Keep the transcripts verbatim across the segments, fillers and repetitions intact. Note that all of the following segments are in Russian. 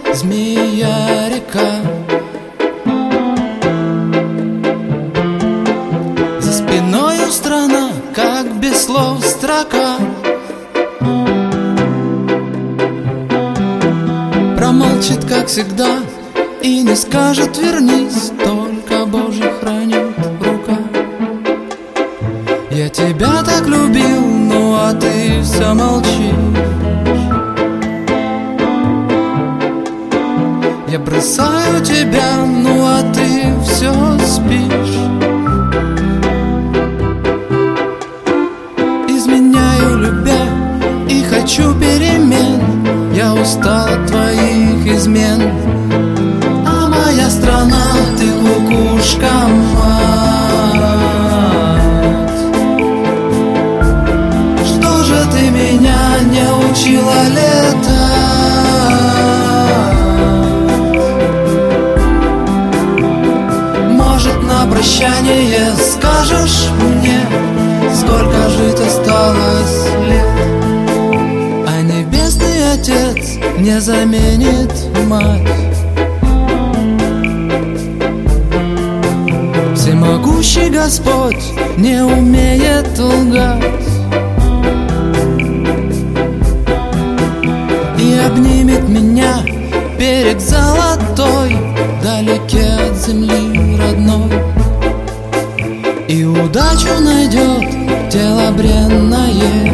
змея река. За спиною страна, как без слов строка. Промолчит, как всегда, и не скажет вернись, только Божий хранит рука. Я тебя так любил, ну а ты все молчишь. Я бросаю тебя, ну а ты все спишь. Изменяю, любя, и хочу перемен. Я устал от твоих измен. А моя страна, ты кукушка, мать. Что же ты меня не учила летать? Может, на прощание скажешь мне, сколько жить осталось лет? А небесный Отец не заменит мать. Всемогущий Господь не умеет лгать и обнимет меня берег золотой, вдалеке от земли родной, и удачу найдет тело бренное.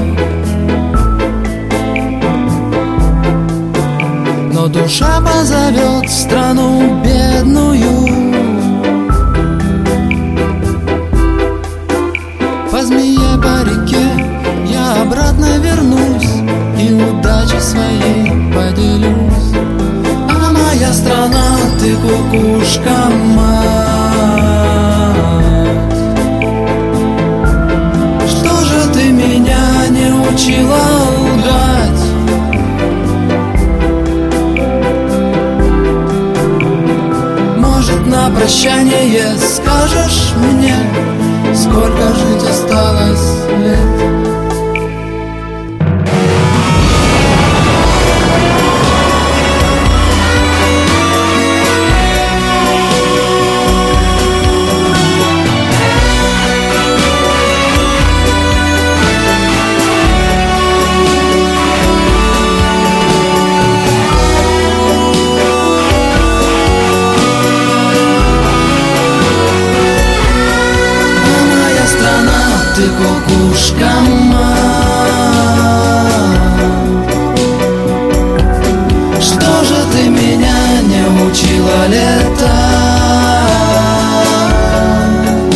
Но душа позовет в страну бедную. По змее по реке я обратно вернусь и удачей своей поделюсь. А моя страна, ты кукушка, мать. Что же ты меня не учила лгать? Может, на прощание скажешь мне, сколько жить осталось лет? Ты кукушка, мать. Что же ты меня не учила летать?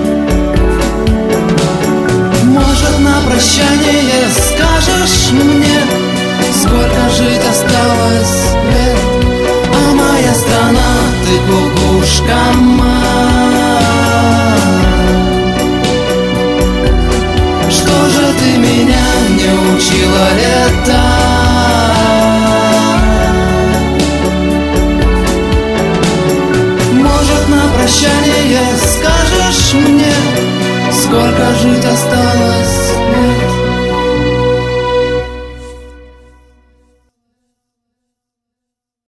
Может, на прощание скажешь мне, сколько жить осталось лет? А моя страна, ты кукушка, мать. Что же ты меня не учила летать? Может, на прощание скажешь мне, сколько жить осталось?